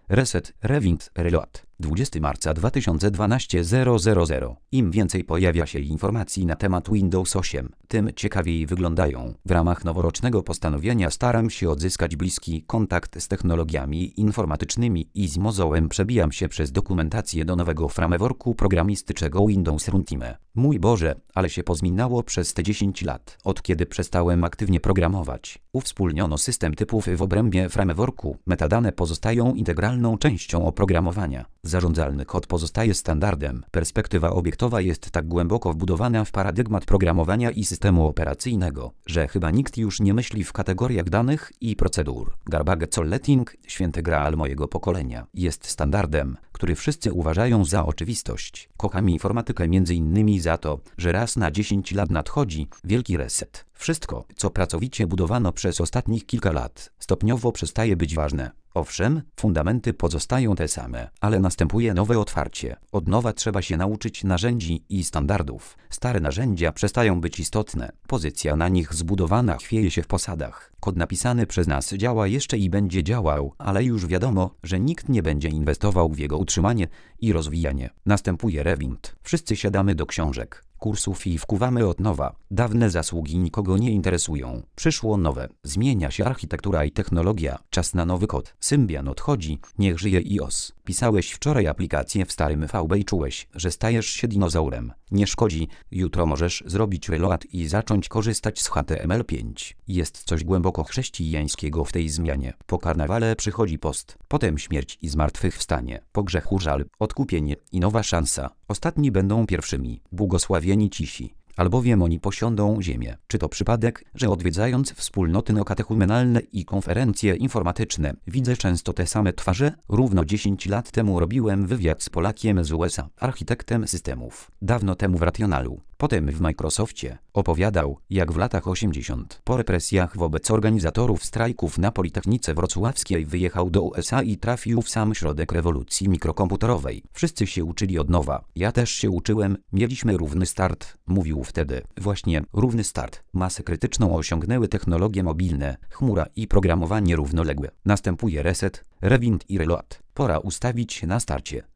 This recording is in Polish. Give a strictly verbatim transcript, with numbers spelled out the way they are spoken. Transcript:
Reset, Rewind, Reload. dwudziestego marca dwa tysiące dwunastego. Im więcej pojawia się informacji na temat Windows osiem, tym ciekawiej wyglądają. W ramach noworocznego postanowienia staram się odzyskać bliski kontakt z technologiami informatycznymi i z mozołem przebijam się przez dokumentację do nowego frameworku programistycznego Windows Runtime. Mój Boże, ale się pozmieniało przez te dziesięć lat, od kiedy przestałem aktywnie programować. Uwspólniono system typów w obrębie frameworku, metadane pozostają integralną częścią oprogramowania. Zarządzalny kod pozostaje standardem. Perspektywa obiektowa jest tak głęboko wbudowana w paradygmat programowania i systemu operacyjnego, że chyba nikt już nie myśli w kategoriach danych i procedur. Garbage Collecting, święty graal mojego pokolenia, jest standardem, który wszyscy uważają za oczywistość. Kocham informatykę między innymi za to, że raz na dziesięć lat nadchodzi wielki reset. Wszystko, co pracowicie budowano przez ostatnich kilka lat, stopniowo przestaje być ważne. Owszem, fundamenty pozostają te same, ale następuje nowe otwarcie. Od nowa trzeba się nauczyć narzędzi i standardów. Stare narzędzia przestają być istotne. Pozycja na nich zbudowana chwieje się w posadach. Kod napisany przez nas działa jeszcze i będzie działał, ale już wiadomo, że nikt nie będzie inwestował w jego utrzymanie i rozwijanie. Następuje rewind. Wszyscy siadamy do książek, kursów i wkuwamy od nowa. Dawne zasługi nikogo nie interesują. Przyszło nowe. Zmienia się architektura i technologia. Czas na nowy kod. Symbian odchodzi. Niech żyje i o s. Pisałeś wczoraj aplikację w starym V B i czułeś, że stajesz się dinozaurem. Nie szkodzi. Jutro możesz zrobić reload i zacząć korzystać z H T M L pięć. Jest coś głęboko chrześcijańskiego w tej zmianie. Po karnawale przychodzi post. Potem śmierć i zmartwychwstanie. Po grzechu żal, odkupienie i nowa szansa. Ostatni będą pierwszymi. Błogosławieni cisi, albowiem oni posiądą ziemię. Czy to przypadek, że odwiedzając wspólnoty neokatechumenalne i konferencje informatyczne, widzę często te same twarze? Równo dziesięć lat temu robiłem wywiad z Polakiem z U S A, architektem systemów. Dawno temu w Rationalu, potem w Microsoftie. Opowiadał, jak w latach osiemdziesiątych po represjach wobec organizatorów strajków na Politechnice Wrocławskiej wyjechał do U S A i trafił w sam środek rewolucji mikrokomputerowej. Wszyscy się uczyli od nowa. Ja też się uczyłem, mieliśmy równy start, mówił wtedy. Właśnie, równy start. Masę krytyczną osiągnęły technologie mobilne, chmura i programowanie równoległe. Następuje reset, rewind i reload. Pora ustawić się na starcie.